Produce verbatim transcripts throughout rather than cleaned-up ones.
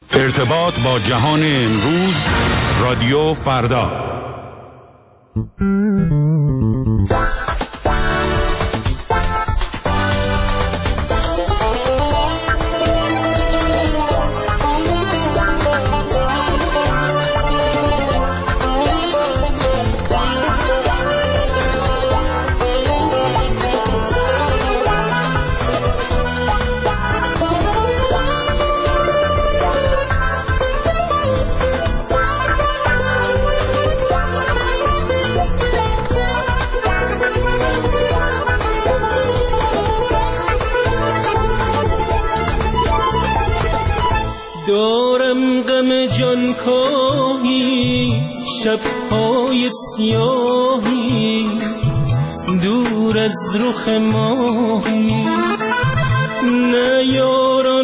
ارتباط با جهان امروز، رادیو فردا. دارم غم جان کاهی، شب‌های سیاهی، دور از رخ ماهی، نه یاران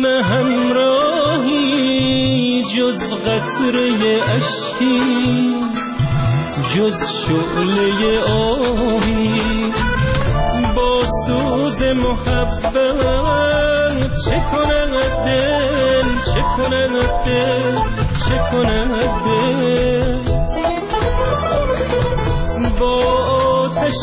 همراهی، جز قطره اشکی، جز شعله آهی. با سوز محبت چه کند دل، چه کند دل، چه کند دل. با آتش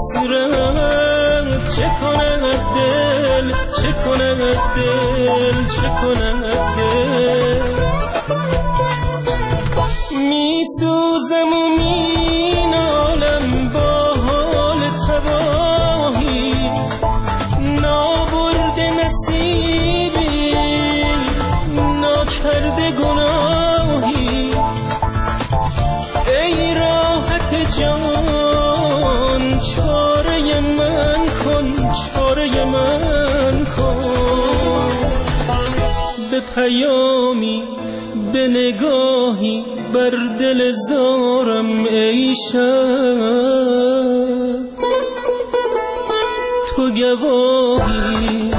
حسرت چه کند دل، چه کند دل، چه کند دل. می سوزم و می نالم با حال تباهی، نابرده نصیبی، ناکرده گناهی. ای راحت جان چاره من کن، چاره من کن. به پیامی، به نگاهی، بر دل زارم ای شب تو گواهی.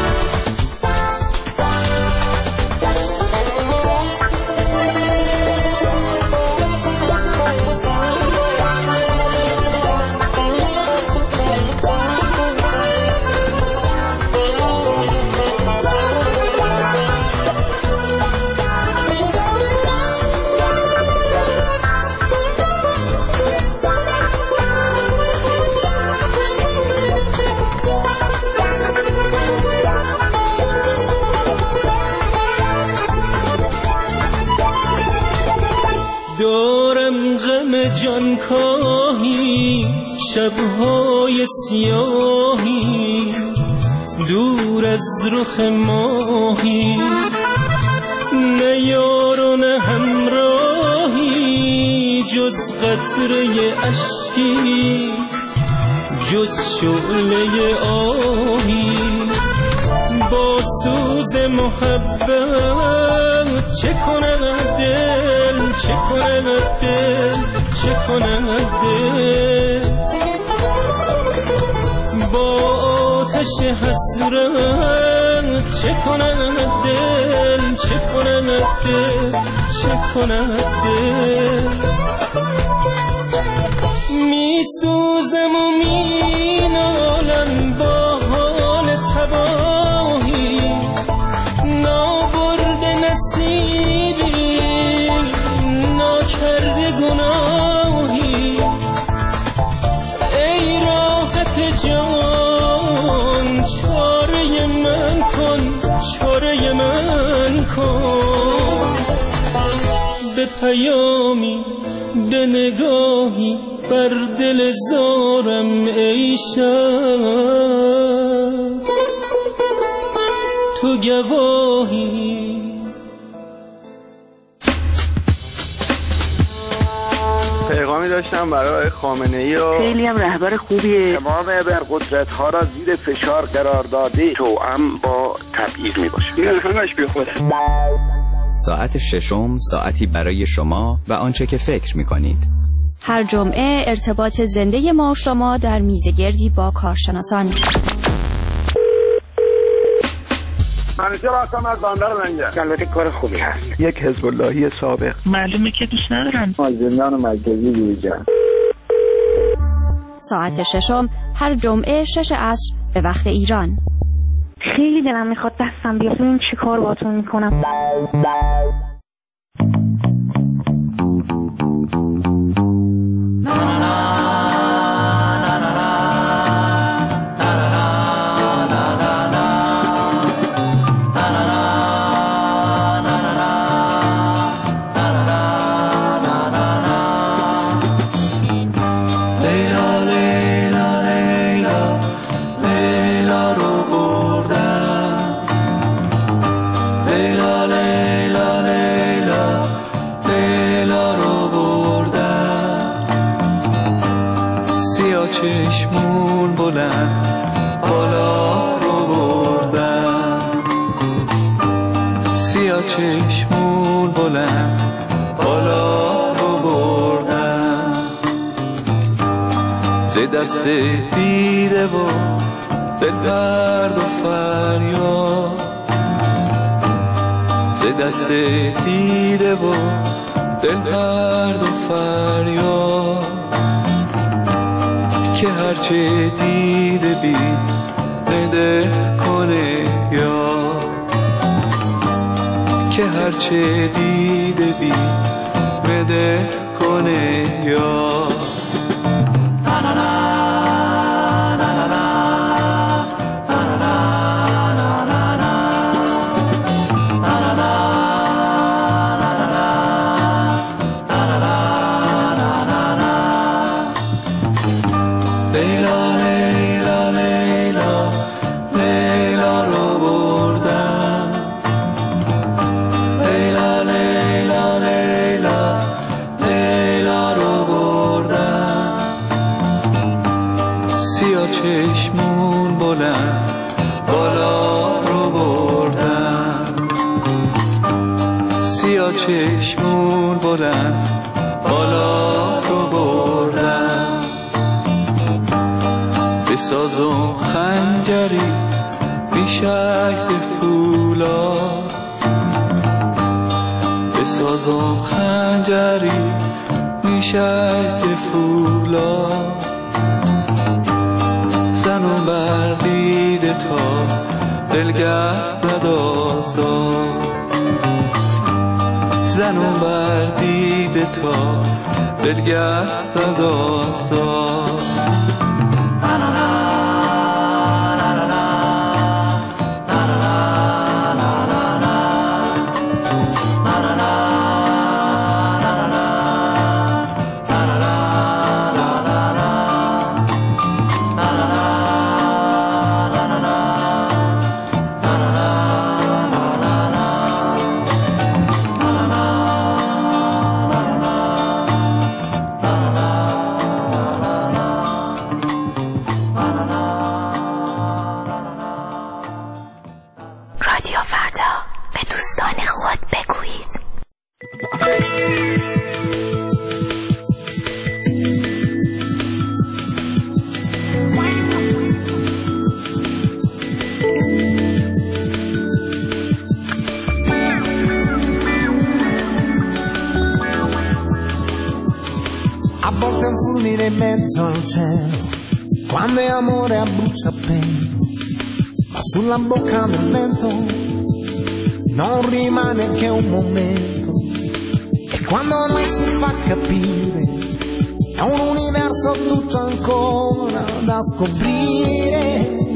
دارم غم جان کاهی، شب‌های سیاهی، دور از رخ ماهی، نه یار و نه همراهی، جز قطره اشکی، جز شعله آهی. با سوز محبت چه کند دل، چه کند دل، چه کند دل. با آتش حسرت چه کند دل، چه کند دل، چه کند دل. می سوزم و می نالم با حال تباهی، نابرده نصیبی، ناکرده گناهی. ای راحت جان چاره من کن، چاره من کن. به پیامی، به نگاهی، بر دل زارم ای شب تو گواهی. پیغامی داشتم برای خامنه‌ای و خیلی هم رهبر خوبیه. تمام ابرقدرت‌ها را زیر فشار قرار داده، توأم با تبعیض میباشه. این همش بی خوده. ساعت ششم، ساعتی برای شما و آنچه که فکر میکنید. هر جمعه ارتباط زنده ما و شما در میزگردی با کارشناسان. منیجر هستم از بندر منجر. البته کار خوبی هست. یک حزب اللهی سابق. معلومه که دوست ندارم. مازندران مرکزی گویجان. ساعت ششم هر جمعه شش عصر به وقت ایران. خیلی دلم میخواد دستم بیاد ببینیم چی کار باهاتون میکنم. چشمون بلند بالا رو بردم، سیاه چشمون بلند بالا رو بردم، ز دست دیده و دل درد و فریاد، ز دست دیده و دل درد و فریاد، که هرچه دیده بی بده کنه یا، که هرچه دیده بی بده کنه یا. چشمون بلند بالا رو بردم، سیاه چشمون بلند بالا رو بردم، بسازم خنجری بیشک ز فولاد، بسازم خنجری بیشک ز فولاد، زنم بر دیده تا دلگه ندازد، زنم بر دیده تا دلگه ندازد. رادیو فردا، به دوستان خود بگویید. A volte un fulmine in mezzo al cielo, quando è amore a bruciapelo, ma sulla bocca del vento non rimane che un momento, e quando non si fa capire è un universo tutto ancora da scoprire.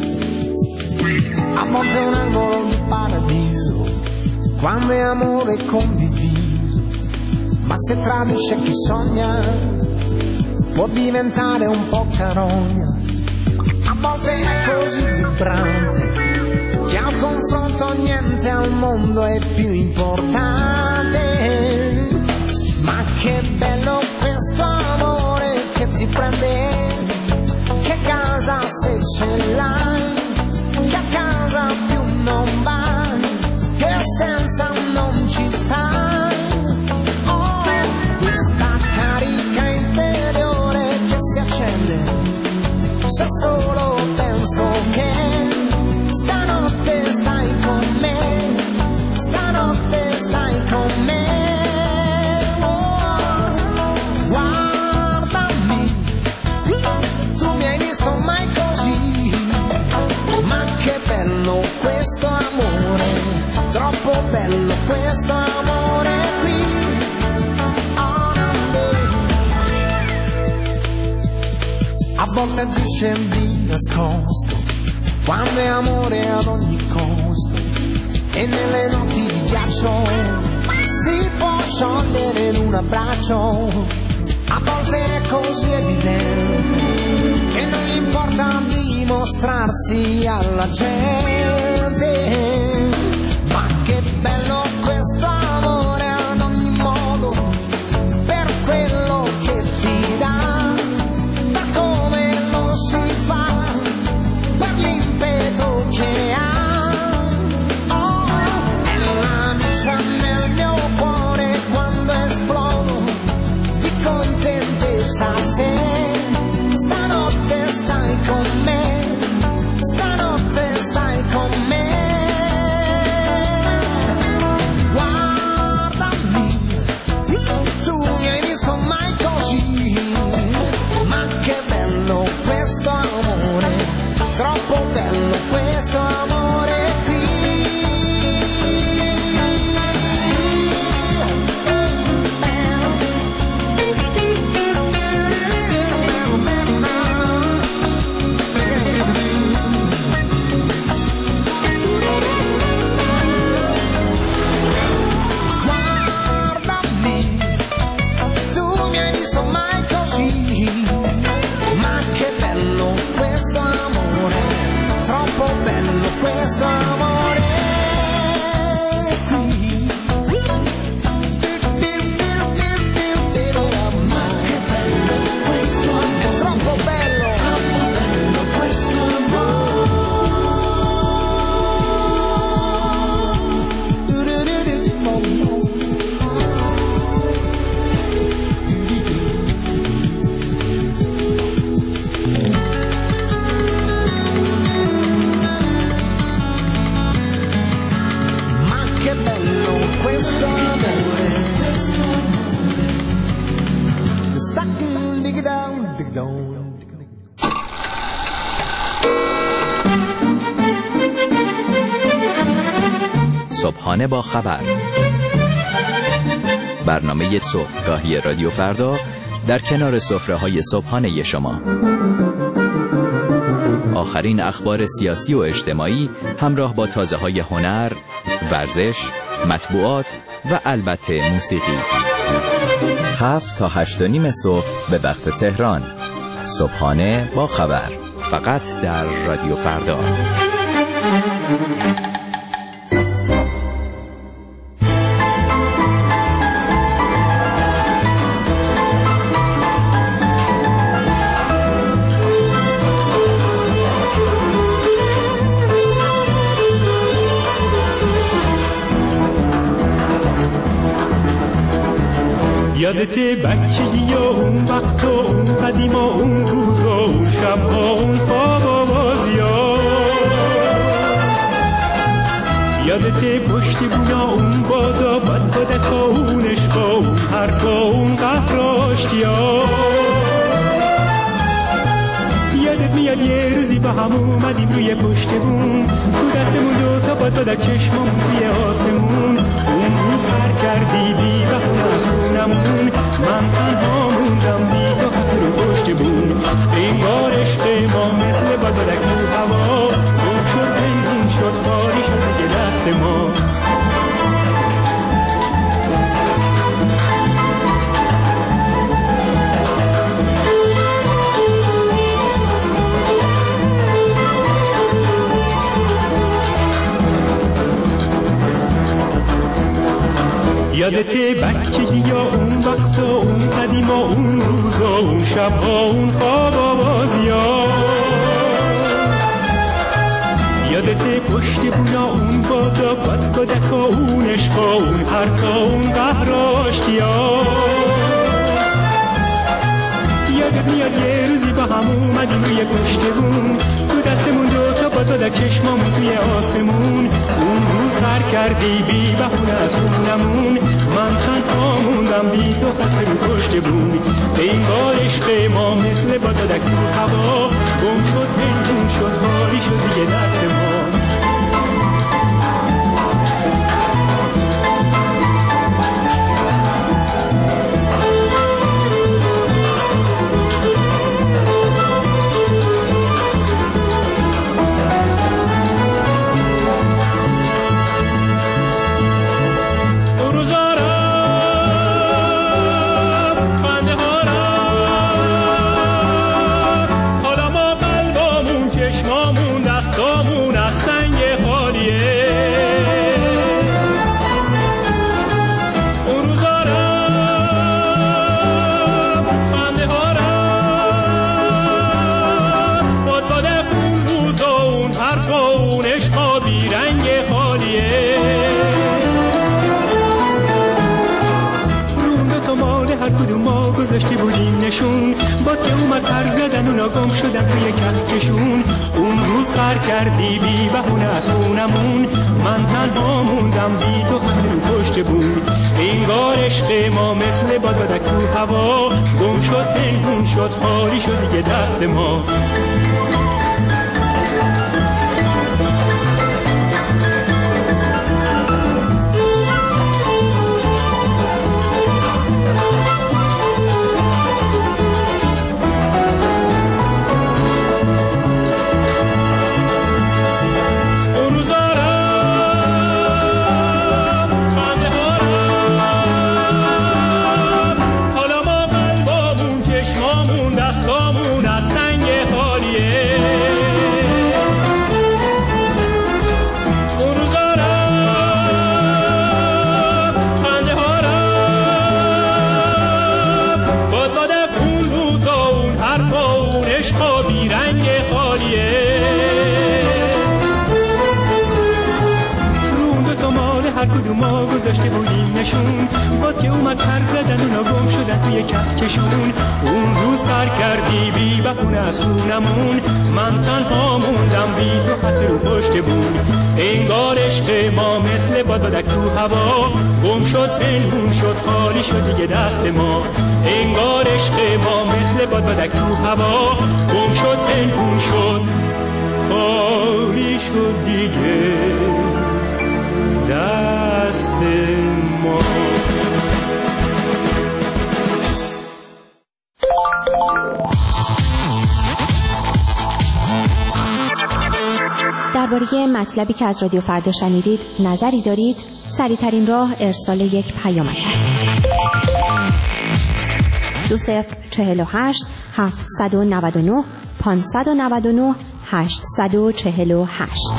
A volte un angolo di paradiso, quando è amore condiviso, ma se tradisce chi sogna può diventare un po' carogna. A volte è così vibrante che al confronto niente al mondo è più importante. Ma che bello questo amore che ti prende, che casa se ce l'hai, che a casa più non vai, che senza non ci stai. Oh, questa carica interiore che si accende se solo penso che stanotte stai con me, stanotte stai con me. Oh, guardami, tu mi hai visto mai così, questo amore qui. Oh, a volte agisce di nascosto, quando è amore ad ogni costo, e nelle notti di ghiaccio si può sciogliere in un abbraccio. A volte è così evidente che non gli importa dimostrarsi alla gente. Ma che bello questo amore ad ogni modo, per quello che ti dà, per come lo si fa, per l'impeto che ha. Oh, è l'amica nel mio cuore quando esplodo di contentezza. Se stanotte stai con me, stanotte stai con me. Guardami, tu mi hai visto mai così, ma che bello questo amore, troppo bello questo amore qui. Guardami, tu mi hai visto mai così, ma che bello questo amore, troppo bello questo amore qui. Ma che bello questo amore, troppo bello, troppo bello questo Ma che bello questo amore. Stacking, dig down, dig down. صبحانه با خبر، برنامه صبحگاهی رادیو فردا در کنار سفره‌های صبحانه شما. آخرین اخبار سیاسی و اجتماعی همراه با تازه‌های هنر، ورزش، مطبوعات و البته موسیقی. هفت تا هشت و نیم صبح به وقت تهران. صبحانه با خبر، فقط در رادیو فردا. یادته بچگی و اون وقت و اون قدیم و اون روز و اون شب و اون خواب و بازی ها. یادته پشت بونا اون بادا بد بدک ها اون عشق و اون حرف و اون قهر و آشتی ها. یادت میاد یه روزی با هم اومدیم روی پشت بون، تو دستمون دو تا بد بدک چشممون توی آسمون. اون روز هر کردی بی بخون از خونمون، من تنها موندم بی تو خسته رو پشت بون. این بار عشق ما مثل بد بدک تو هوا، گم شد پنهون شد خالی شد دیگه دست ما. یادته بچگی یا اون وقت و اون قدیم و اون روز و اون شب و اون خواب و بازی ها. یادته پشت بونا اون بادا بد بدک و اون عشق و اون حرف و اون قهر و آشتی ها. یادت میاد یه روزی با هم اومدیم روی پشت بون، تو دستمون دو تا بد بدک چشمامون توی آسمون. اون روز هر کردی بی بهونه از خونمون، من تنها موندم بی تو خسته رو پشت بون. این بار عشق ما مثل باد بدک تو هوا، گم شد پنهون شد خالی شد دیگه دست ما. گذاشته بودیم نشون، با که اومد پر زدن اونا گم شدن توی کفششون. اون روز پر کردی بی بهونه از خونمون، من تنها موندم بی تو خط رو پشت بود. انگار عشق ما مثل بادبادک تو هوا، گم شد پنهون شد خالی شد دیگه دست ما. ما گذاشته بودیم نشون، با که اومد پر زدن اونا گم شدن توی کفششون. اون روز پر کردی بی بهونه از خونمون، من تنها موندم بی تو خط رو پشت بود. انگار عشق ما مثل بادبادک تو هوا، گم شد پنهون شد خالی شد دیگه دست ما. انگار عشق ما مثل بادبادک تو هوا، گم شد پنهون شد خالی شد دیگه دست ما. درباره مطلبی که از رادیو فردا شنیدید نظری دارید؟ سریع‌ترین راه ارسال یک پیامک است. دو صفر چهل و هشت هفتصد و نود و نه پانصد و نود و نه هشتصد و چهل و هشت.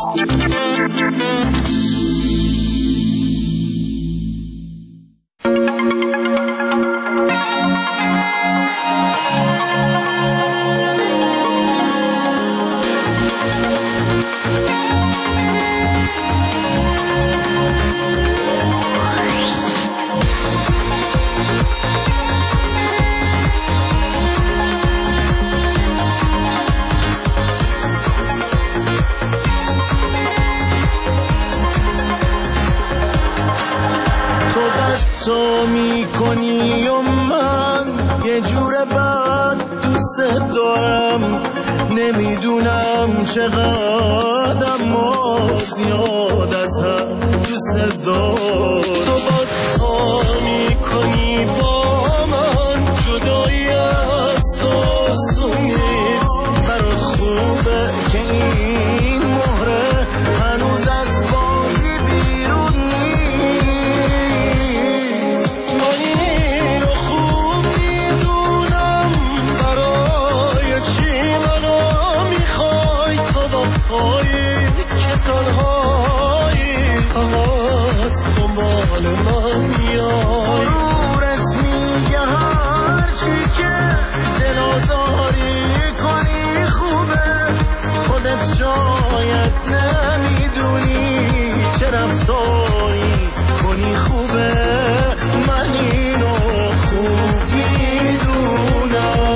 تو میکنی و من یه جور بد دوست دارم، نمیدونم چقدر اما زیاد از هم دوست دارم. تو با تو میکنی با من، جدایی از تو سون نیست. برات خوبه که این مهره هنوز از بازی بیرون نیست. که تنهایی فقط دنبال من میای. غرورت میگه هرچی که دل آزاری کنی خوبه، خودت شاید نمیدونی چه رفتاری کنی خوبه. من اینو خوب میدونم.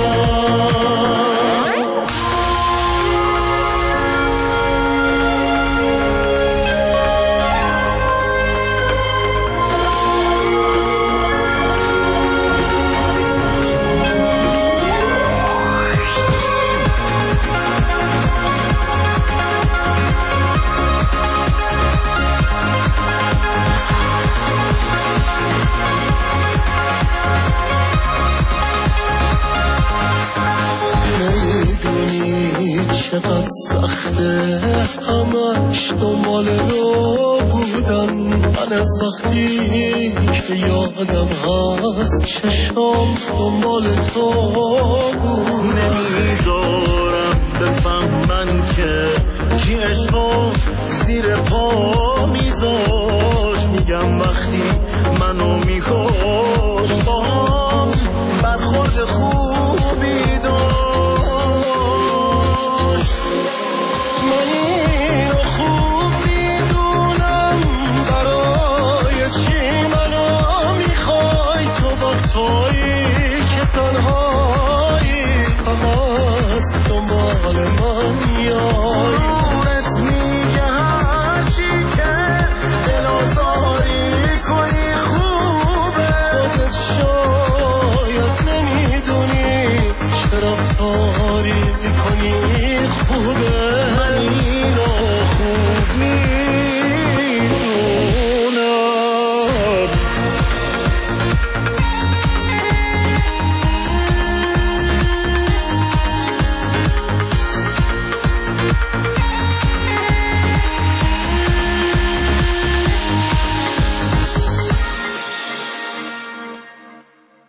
چقدر سخته همش دنبال رو بودم. من از وقتی که یادم هست چشم دنبال تو بود. نمیذارم بفهمن که کی عشقو زیر پا میذاش. میگم وقتی منو میخوش با هم برخورد خوبی داشت. تویی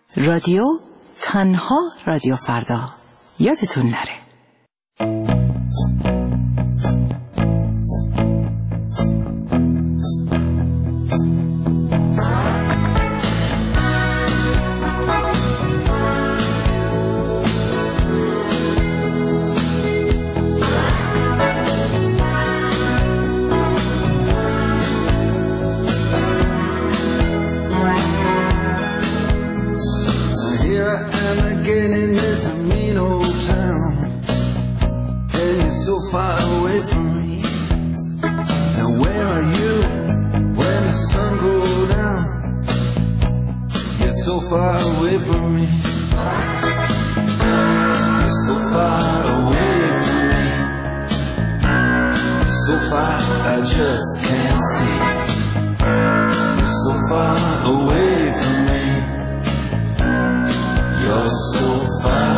رادیو تنها رادیو فردا، یادتون نره. Far away from me. Now where are you when the sun goes down? You're so far away from me. You're so far away from me. You're so far I just can't see. You're so far away from me. You're so far.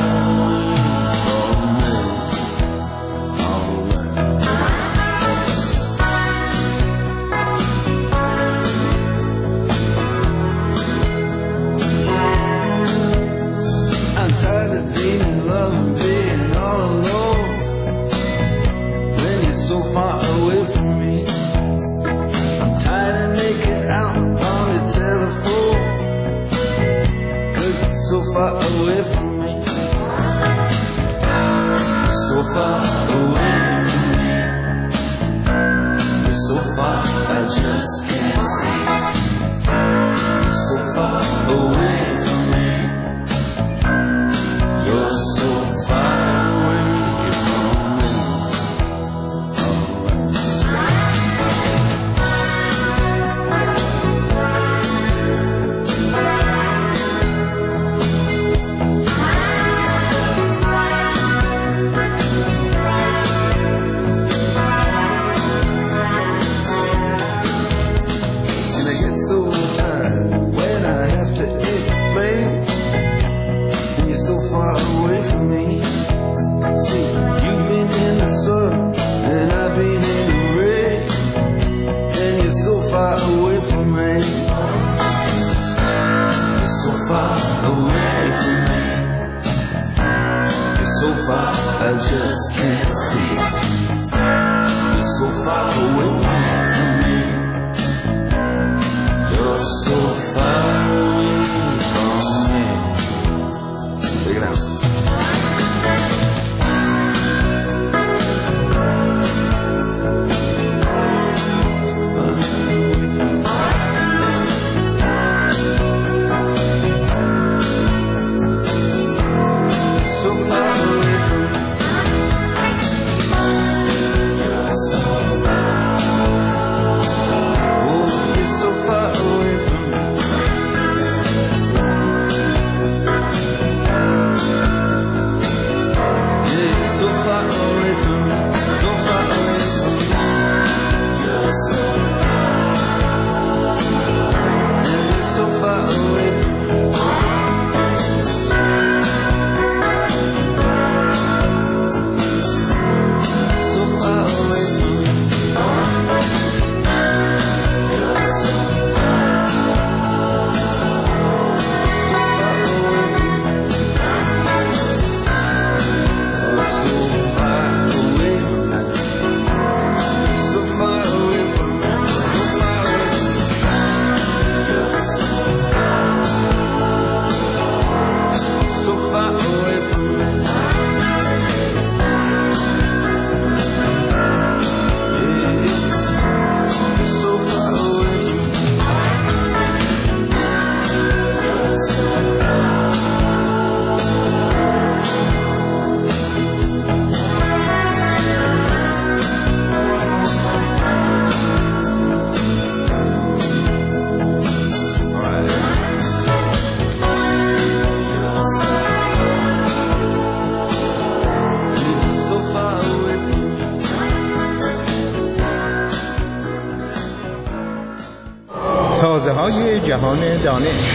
So far away from me, I'm tired of making out on the telephone, 'cause it's so far away from me, it's so far away from me, it's so far I just can't see, it's so far away from me, you're so far away from me. I just can't see. You're so far away from me. You're so far away from me. Take it out. تازه‌های جهان دانش.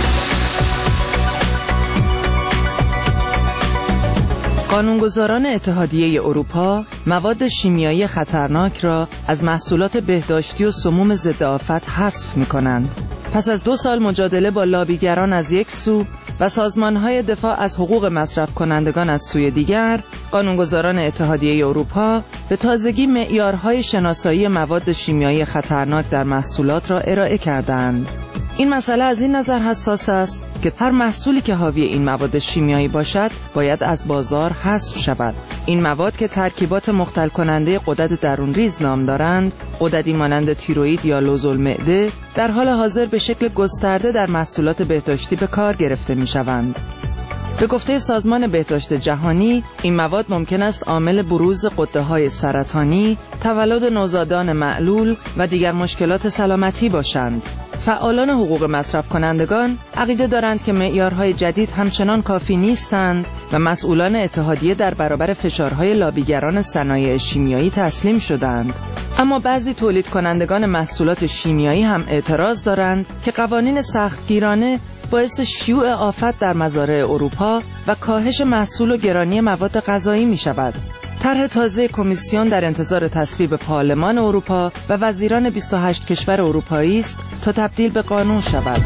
قانونگذاران اتحادیه اروپا مواد شیمیایی خطرناک را از محصولات بهداشتی و سموم ضد آفت حذف می‌کنند. پس از دو سال مجادله با لابیگران از یک سو و سازمان‌های دفاع از حقوق مصرف کنندگان از سوی دیگر، قانونگذاران اتحادیه اروپا به تازگی معیارهای شناسایی مواد شیمیایی خطرناک در محصولات را ارائه کردند. این مسئله از این نظر حساس است که هر محصولی که حاوی این مواد شیمیایی باشد باید از بازار حذف شود. این مواد که ترکیبات مختل کننده غدد درونریز نام دارند، غددی مانند تیروئید یا لوزالمعده، در حال حاضر به شکل گسترده در محصولات بهداشتی به کار گرفته می شوند. به گفته سازمان بهداشت جهانی، این مواد ممکن است عامل بروز غده‌های سرطانی، تولد نوزادان معلول و دیگر مشکلات سلامتی باشند. فعالان حقوق مصرف کنندگان عقیده دارند که معیارهای جدید همچنان کافی نیستند و مسئولان اتحادیه در برابر فشارهای لابیگران صنایع شیمیایی تسلیم شدند. اما بعضی تولید کنندگان محصولات شیمیایی هم اعتراض دارند که قوانین سختگیرانه باعث شیوع آفت در مزارع اروپا و کاهش محصول و گرانی مواد غذایی می شود. طرح تازه کمیسیون در انتظار تصویب پارلمان اروپا و وزیران بیست و هشت کشور اروپایی است تا تبدیل به قانون شود.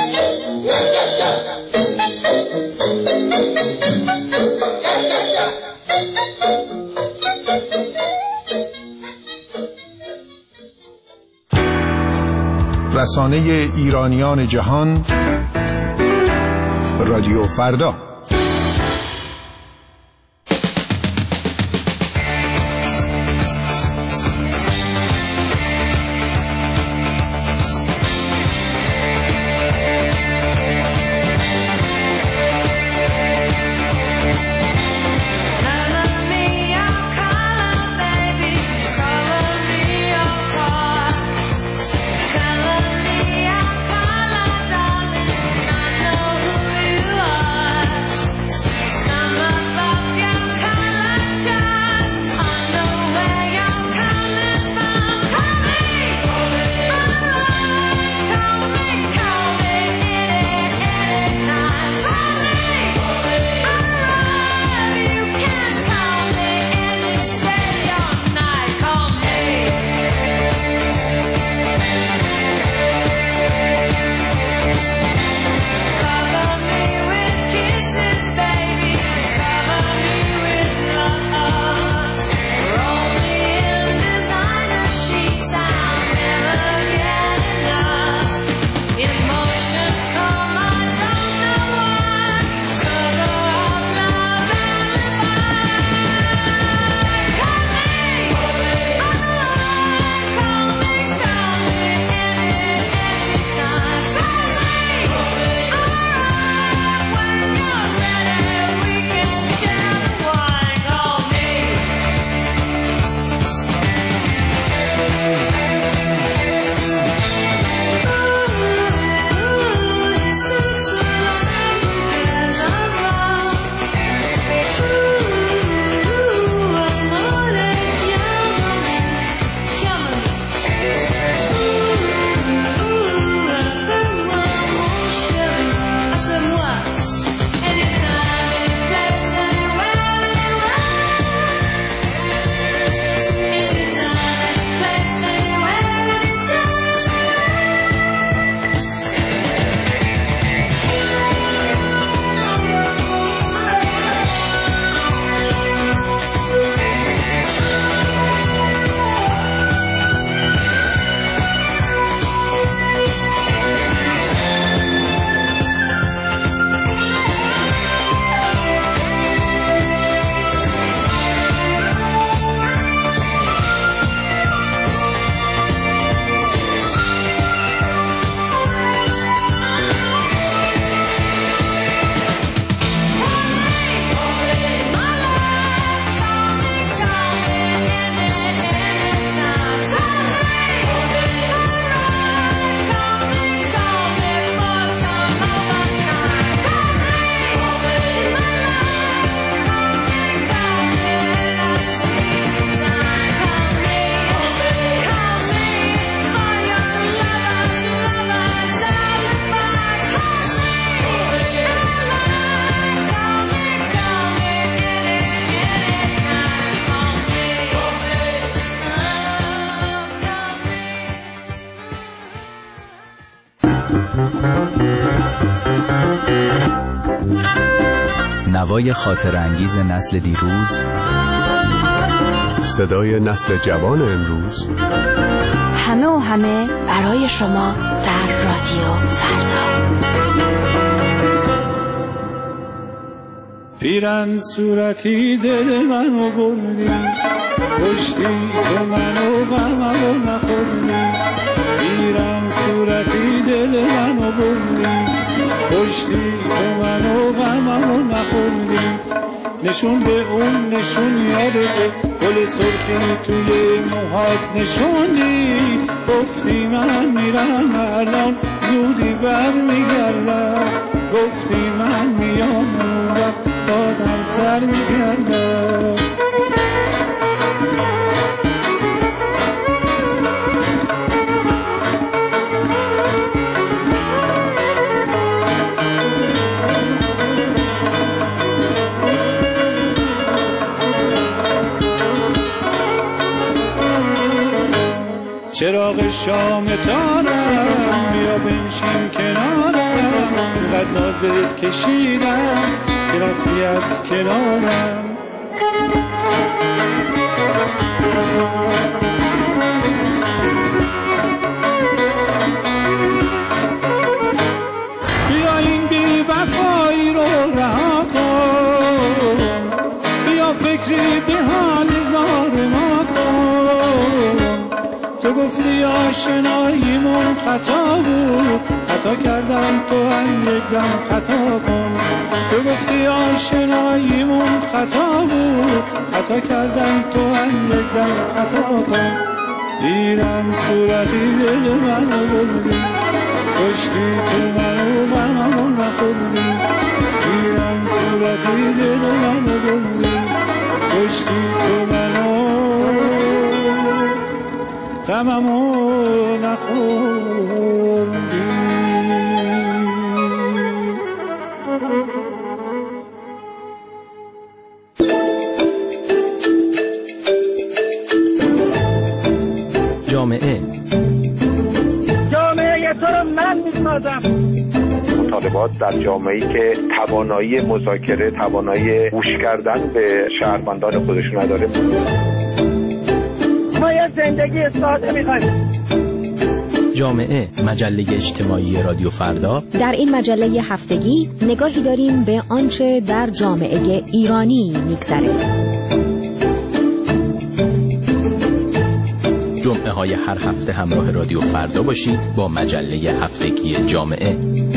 رسانه ایرانیان جهان، رادیو فردا. نوای خاطر انگیز نسل دیروز، صدای نسل جوان امروز، همه و همه برای شما در رادیو فردا. پیرن صورتی دل منو بردی، پشتی تو منو غممو نخوردی. پیرن صورتی دل منو بردی، پشتی تو منو غممو نخوردی. نشون به اون نشون یادت، گل سرخی توی موهات نشوندی. گفتی من میرم الان زودی بر میگردم، گفتی من میام اون وقت بادم سر میگردم. چراغ شام تارم بیا بنشین کنارم، نازت کشیدم که رفتی از کنارم. بیا این بی وفایی رو رها کن، بیا فکری به حال زار ما کن. تو گفتی آشناییمون خطا بود، خطا کردم تو هم یک دم خطا کن. تو گفتی آشناییمون خطا بود، خطا کردم تو هم یک دم خطا کن. دیرم صورتی دل منو بردی، کشتی تو منو منو نخوردی. دیرم صورتی دل منو بردی، کشتی تو منو غممو نخوردی. جامعه جامعه تو رو من میسازم. مطالبات در جامعه‌ای که توانایی مذاکره، توانایی گوش کردن به شهروندان خودشون نداره. ما یه زندگی ساده می‌خوایم. جامعه، مجله اجتماعی رادیو فردا. در این مجله هفتگی نگاهی داریم به آنچه در جامعه ایرانی می‌گذره. جمعه های هر هفته همراه رادیو فردا باشید با مجله هفتگی جامعه.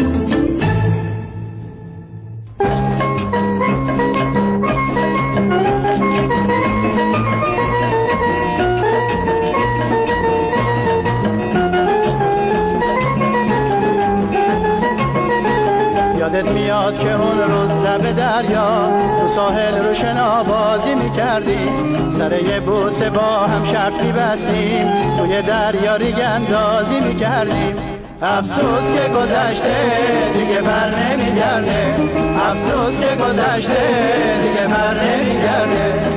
یادت میاد که اون روز لب دریا تو ساحل رو شنابازی میکردیم، سر یه بوسه با هم شرط میبستیم، توی دریا ریگ اندازی میکردیم. افسوس که گذشته دیگه بر نمیگرده، افسوس که گذشته دیگه بر نمیگرده.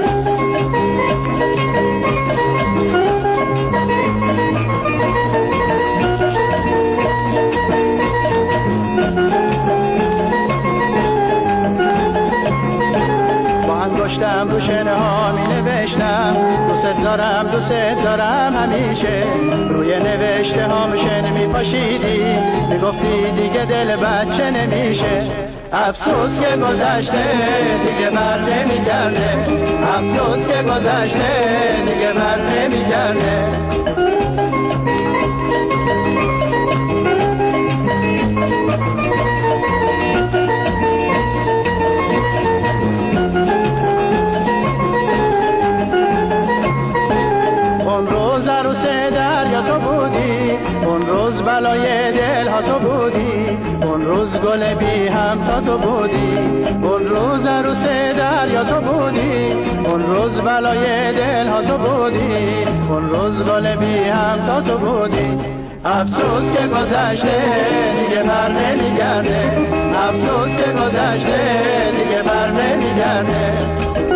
انگشتم رو شنه ها می نوشتم، دوست دارم دوست دارم همیشه. روی نوشته ها شن می پاشیدی، می گفتی دیگه دل بچه نمیشه. افسوس که گذشته دیگه بر نمیگرده، افسوس که گذشته دیگه بر نمیگرده. اون روز بلای دل ها تو بودی، اون روز گل بی هم تا تو بودی، اون روز عروس دریا تو بودی، اون روز بلای دل ها تو بودی، اون روز گل بی هم تا تو بودی. افسوس که گذشته دیگه بر نمیگرده، افسوس که گذشته دیگه بر نمیگرده.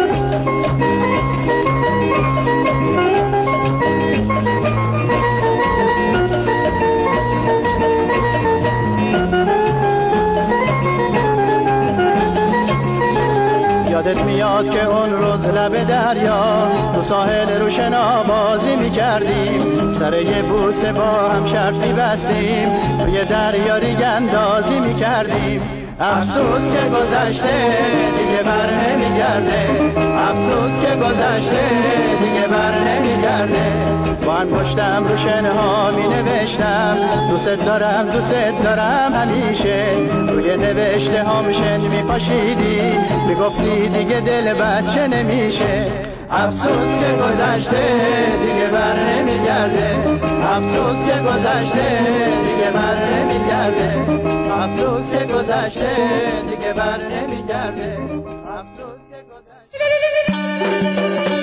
یادت میاد که اون روز لب دریا تو ساحل رو شنابازی میکردیم، سر یه بوسه با هم شرط میبستیم، توی دریا ریگ اندازی میکردیم. افسوس که گذشته دیگه بر نمیگرده، افسوس که گذشته دیگه بر نمیگرده. با انگشتم رو شنه ها می نوشتم، دوست دارم دوست دارم همیشه. روی نوشته ها شن می پاشیدی، می گفتی دیگه دل بچه نمیشه. افسوس که گذشته دیگه بر نمیگرده، افسوس که گذشته دیگه بر نمیگرده، افسوس که گذشته دیگه بر نمیگرده، افسوس که گذشته.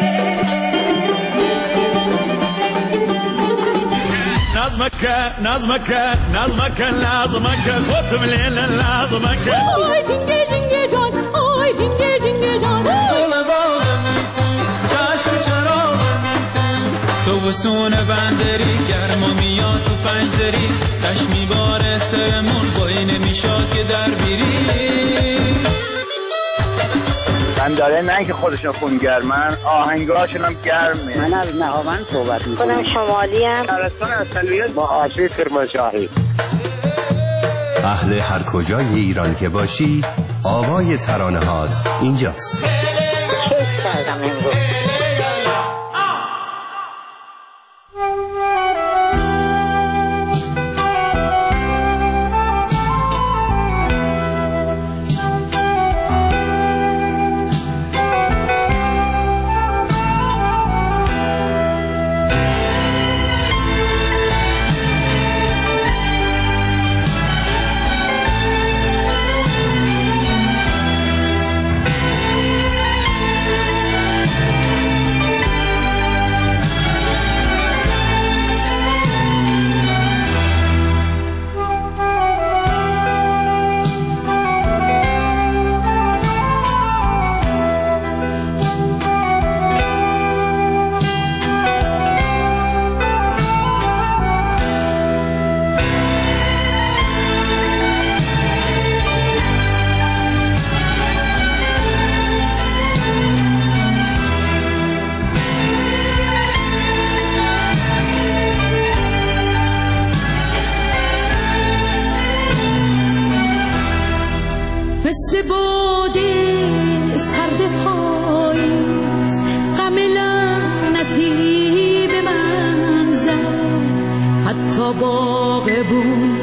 نظمك نظمك نظمك لازمك خد مليل لازمك آی جنگه جنگه جان، آی جنگه جنگه جان. گل باغ میتون چشم چراغ میتون، تو وسون بندری گرما میاد تو پنج دری، تش میباره سرمون بای وای نمیشاد که در بیری. من داره نه که خودشون خونگرمن، آهنگاشون هم گرمه. من از نهاوند صحبت میکنم. خودم شمالی ام. شهرستان اصلیت با آسی کرمانشاهی. اهل هر کجای ایران که باشی، آوای ترانه‌هات اینجاست. کیف کردم امروز. مثل باده سرد پاییز غم لعنتی به من زد، حتی باغبون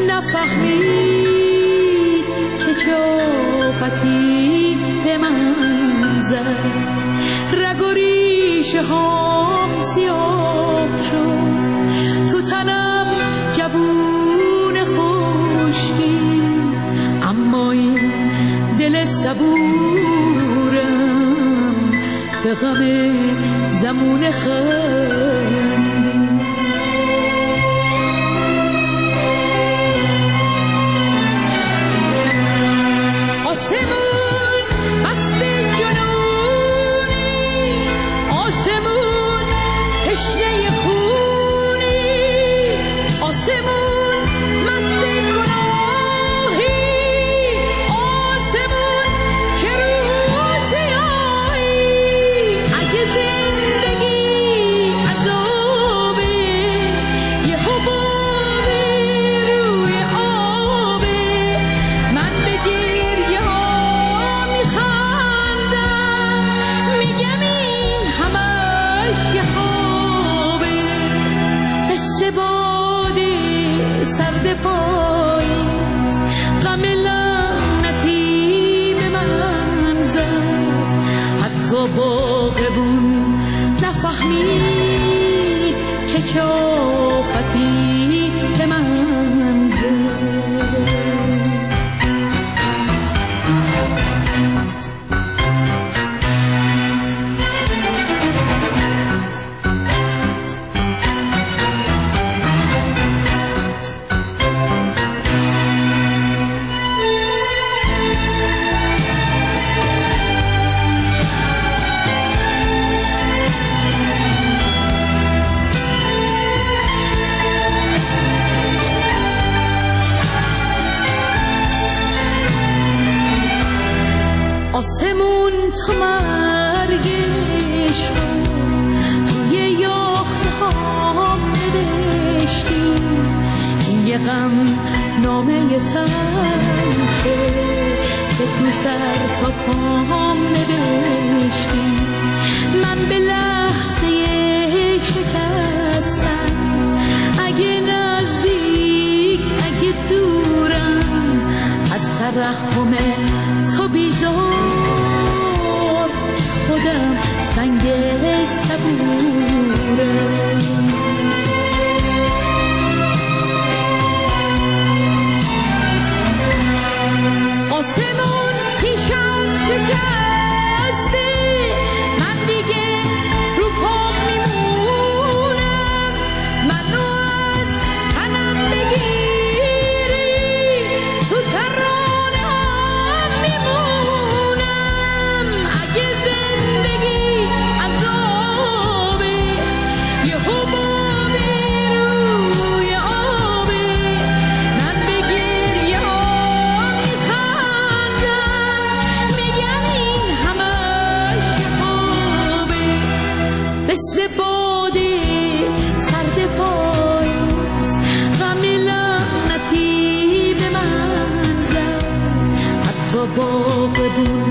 نفهمید که چه آفتی به من زد. رگ و ریشه هام سیاه شد، تو تنم جوون خشکی، اما این دل صبورم به غم زمون خندی. آسمون مست جنونی، آسمون تشنه خونی، آسمون مست گناهی، آسمون که روز آیی. اگه زندگی عذابه، یه حبابه روی آبه، من به گریه ها میخندم، میگم این همش یه خوابه. مثل باده سرد پاییز غم لعنتی به من زد، حتی باغبون نفهمید که چه آفتی به من زد. آسمون تو مرگش توی یاخته ها نوشتی، این یه غم نامه تلخه که تو سر تا پام نوشتی. من به لحظه شکستم، اگه نزدیک اگه دورم، از ترحم تو بیزار خودم سنگ صبوره. آسمون پیشم شکسته، من دیگه رو پام میمونم، منو از تنم بگیری تو ترانه‌ام میمونم. اگه زندگی عذابه، یه باغبون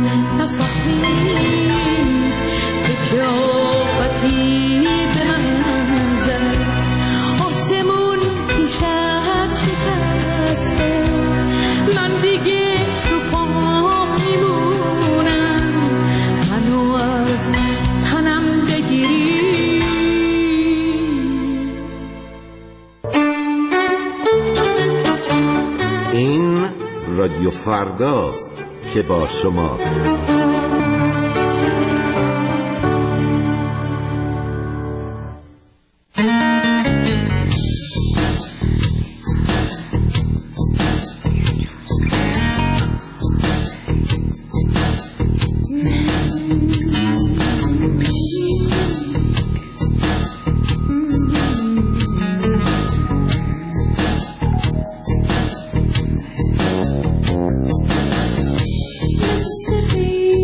نفهمید که جافتی به من زد. آسمون پیشت شکسته، من دیگه رو پام میمونم، منو از تنم بگیری. این رادیو فرداست که با شماست. Mississippi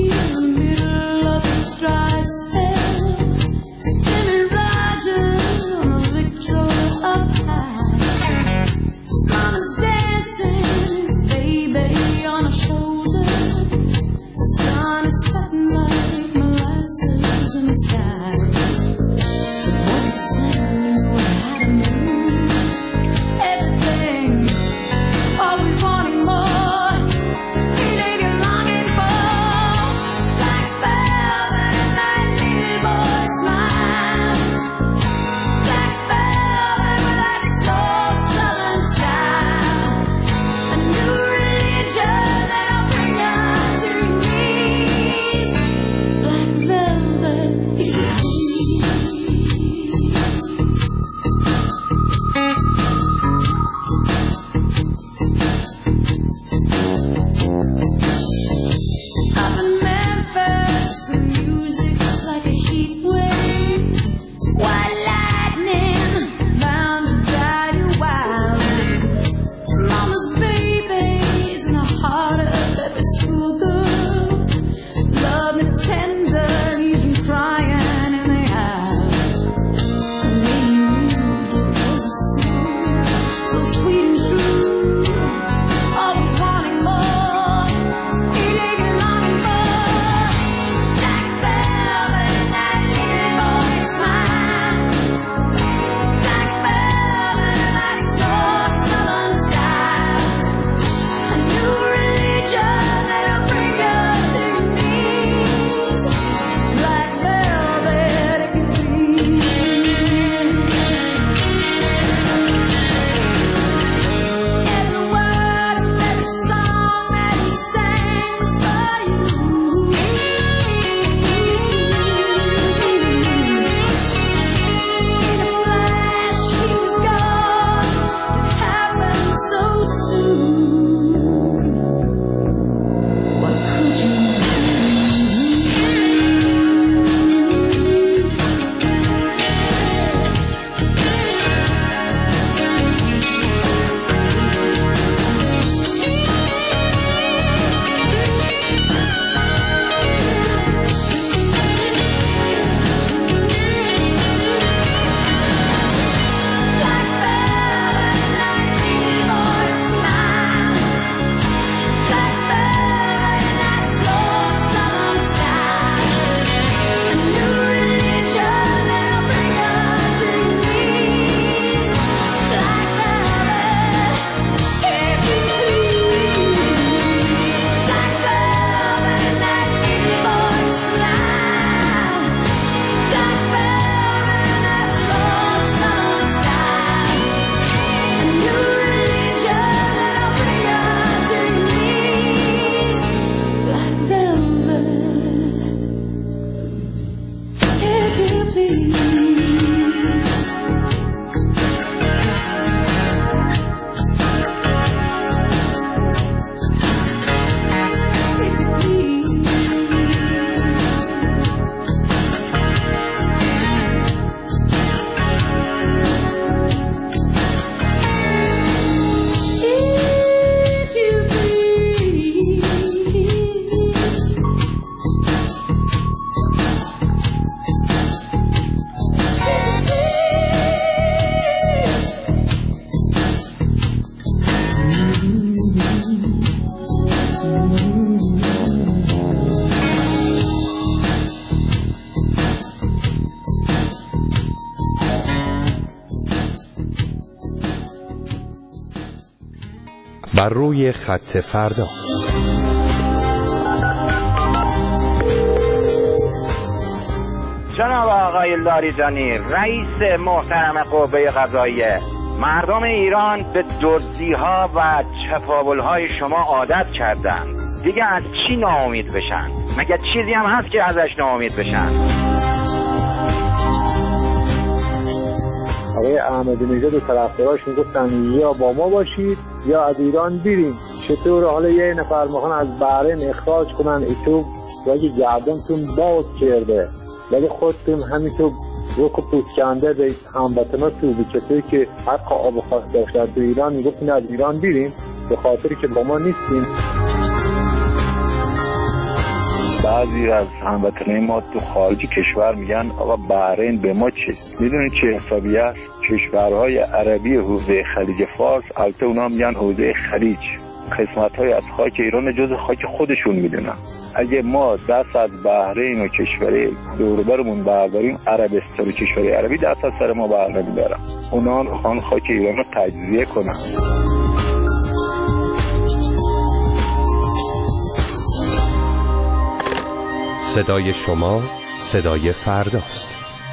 بر روی خط فردا. جناب آقای لاریجانی، رئیس محترم قوه قضاییه، مردم ایران به دزدی‌ها و چپاول‌های شما عادت کردن. دیگه از چی ناامید بشن؟ مگه چیزی هم هست که ازش ناامید بشن؟ آقای احمدی نژاد و طرفداراش میگفتن یا با ما باشید یا از ایران بریم. چطور حالا یه نفر میخوان از بحرین اخراج کنن ایتو و اگه گردنتون باز کرده ولی خودتون همینطور روک و پوسکنده به هموطناتون به کسایی که حق آب و خاص داشتن تو ایران میگفتین از ایران بریم به خاطری که با ما نیستیم. بعضی از هموطنای ما تو خارج کشور میگن آقا بحرین به ما چه؟ میدونید چه حسابی است؟ کشورهای عربی حوزه خلیج فارس، البته اونا میگن حوزه خلیج، قسمت‌های از خاک ایران جز خاک خودشون میدونن. اگه ما دست از بحرین و کشور دور برمون برداریم، عربستان و کشور عربی دست از سر ما بر نمیدارن. اونا میخوان خاک ایران رو تجزیه کنن. صدای شما صدای فرداست.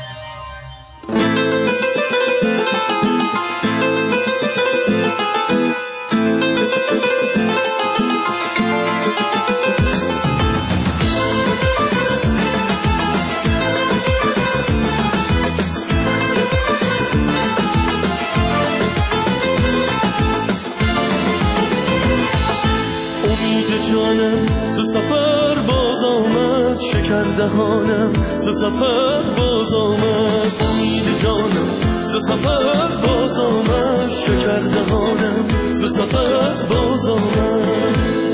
سفر باز آمد، شکر دهانم ز سفر باز آمد، امید جانم ز سفر باز آمد، شکر دهانم ز سفر باز آمد.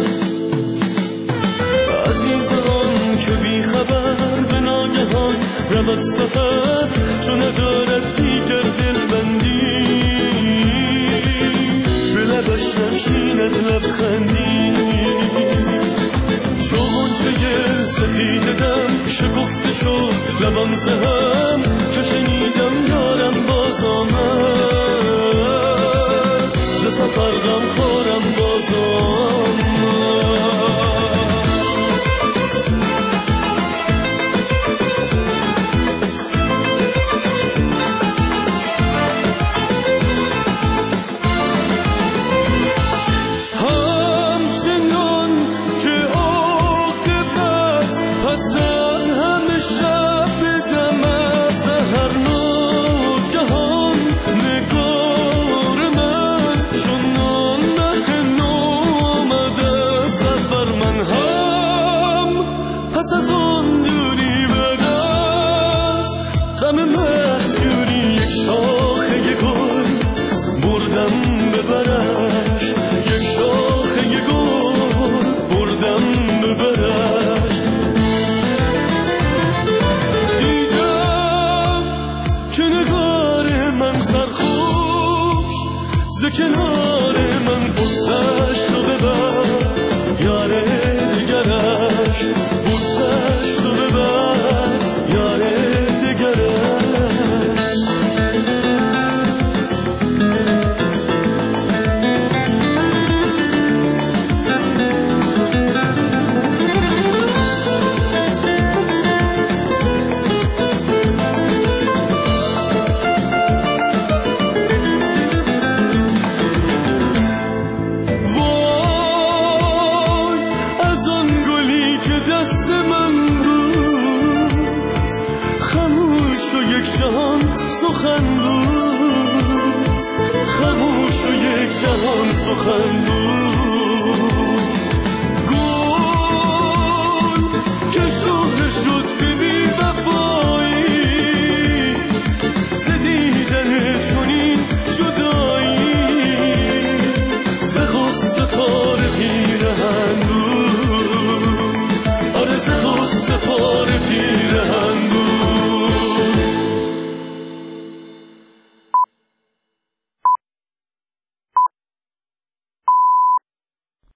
عزیزان که بی خبر به ناگهان رود سفر، چون ندارد دیگر دلبندی، به لبش ننشیند لبخندی. چون چه سپیدم شکفته شد لبم زهم، که شنیدم یارم باز آمد، ز سفر غم خورم باز آمد. کنار من بوسش رو ببر، یار دیگرش بوسش رو ببر، یار دیگرش. سخن بود، خاموش و یک جهان سخن بود.